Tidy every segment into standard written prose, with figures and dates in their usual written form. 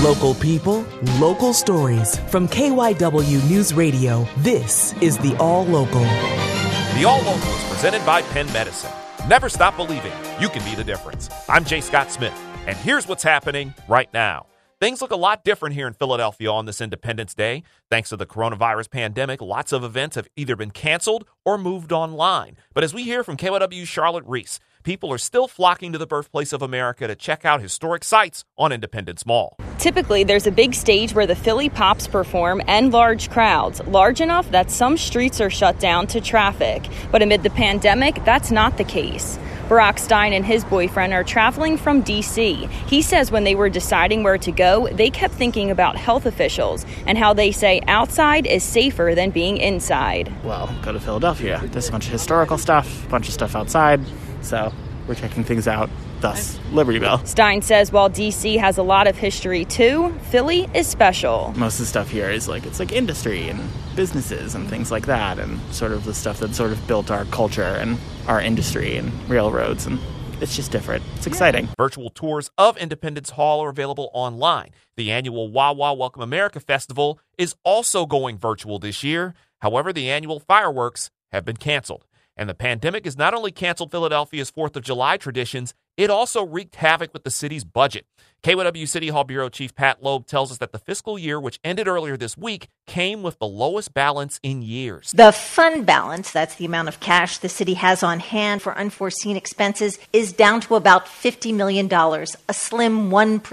Local people, local stories. From KYW News Radio, this is the All Local. The All Local is presented by Penn Medicine. Never stop believing you can be the difference. I'm J. Scott Smith, and here's what's happening right now. Things look a lot different here in Philadelphia on this Independence Day. Thanks to the coronavirus pandemic, lots of events have either been canceled or moved online. But as we hear from KYW's Charlotte Reese, people are still flocking to the birthplace of America to check out historic sites on Independence Mall. Typically, there's a big stage where the Philly Pops perform and large crowds, large enough that some streets are shut down to traffic. But amid the pandemic, that's not the case. Barack Stein and his boyfriend are traveling from D.C. He says when they were deciding where to go, they kept thinking about health officials and how they say outside is safer than being inside. Well, go to Philadelphia. There's a bunch of historical stuff, a bunch of stuff outside. So we're checking things out, thus Libertyville. Stein says while D.C. has a lot of history too, Philly is special. Most of the stuff here is it's industry and businesses and things like that, and sort of the stuff that sort of built our culture and our industry and railroads, and it's just different. It's exciting. Virtual tours of Independence Hall are available online. The annual Wawa Welcome America Festival is also going virtual this year. However, the annual fireworks have been canceled. And the pandemic has not only canceled Philadelphia's 4th of July traditions, it also wreaked havoc with the city's budget. KYW City Hall Bureau Chief Pat Loeb tells us that the fiscal year, which ended earlier this week, came with the lowest balance in years. The fund balance, that's the amount of cash the city has on hand for unforeseen expenses, is down to about $50 million, a slim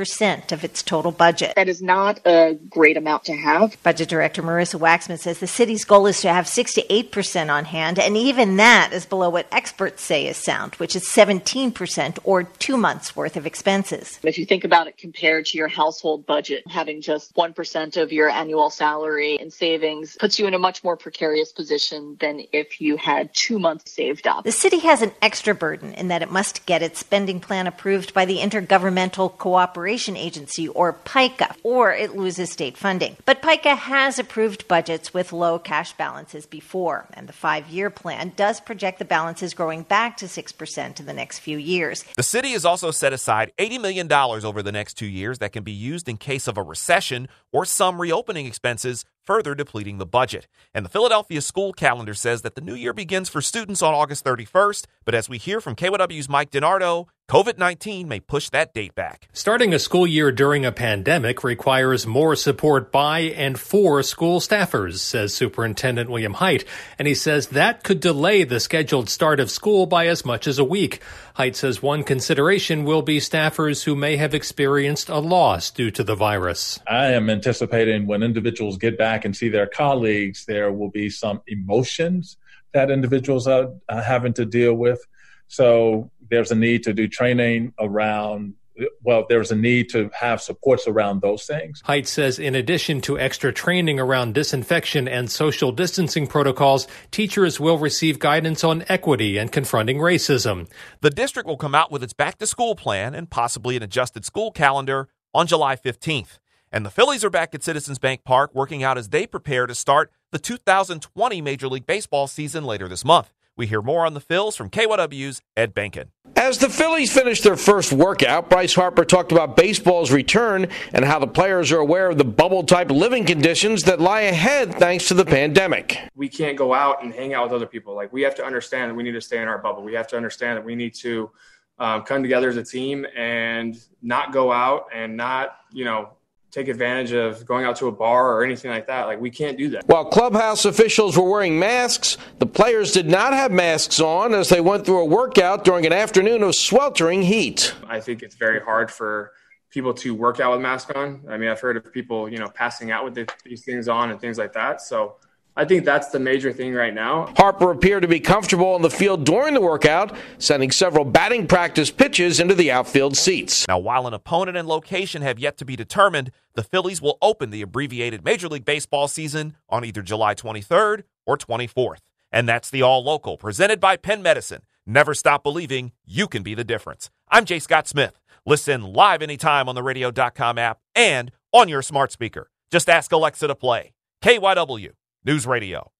1% of its total budget. That is not a great amount to have. Budget Director Marissa Waxman says the city's goal is to have 6 to 8% on hand, and even that is below what experts say is sound, which is 17% or 2 months' worth of expenses. If you think about it compared to your household budget, having just 1% of your annual salary in savings puts you in a much more precarious position than if you had 2 months saved up. The city has an extra burden in that it must get its spending plan approved by the Intergovernmental Cooperation Agency, or PICA, or it loses state funding. But PICA has approved budgets with low cash balances before, and the 5-year plan does project the balances growing back to 6% in the next few years. The city has also set aside $80 million over the next 2 years that can be used in case of a recession or some reopening expenses, further depleting the budget. And the Philadelphia school calendar says that the new year begins for students on August 31st, but as we hear from KYW's Mike DiNardo, COVID-19 may push that date back. Starting a school year during a pandemic requires more support by and for school staffers, says Superintendent William Haidt, and he says that could delay the scheduled start of school by as much as a week. Haidt says one consideration will be staffers who may have experienced a loss due to the virus. I am anticipating when individuals get back and see their colleagues, there will be some emotions that individuals are having to deal with. So there's a need to do training around, there's a need to have supports around those things. Haidt says in addition to extra training around disinfection and social distancing protocols, teachers will receive guidance on equity and confronting racism. The district will come out with its back-to-school plan and possibly an adjusted school calendar on July 15th. And the Phillies are back at Citizens Bank Park working out as they prepare to start the 2020 Major League Baseball season later this month. We hear more on the Phils from KYW's Ed Benkin. As the Phillies finished their first workout, Bryce Harper talked about baseball's return and how the players are aware of the bubble-type living conditions that lie ahead thanks to the pandemic. We can't go out and hang out with other people. We have to understand that we need to stay in our bubble. We have to understand that we need to come together as a team and not go out and not, take advantage of going out to a bar or anything like that. We can't do that. While clubhouse officials were wearing masks, the players did not have masks on as they went through a workout during an afternoon of sweltering heat. I think it's very hard for people to work out with masks on. I've heard of people, passing out with these things on and things like that. So I think that's the major thing right now. Harper appeared to be comfortable on the field during the workout, sending several batting practice pitches into the outfield seats. Now, while an opponent and location have yet to be determined, the Phillies will open the abbreviated Major League Baseball season on either July 23rd or 24th. And that's the All Local, presented by Penn Medicine. Never stop believing you can be the difference. I'm J. Scott Smith. Listen live anytime on the radio.com app and on your smart speaker. Just ask Alexa to play KYW News Radio.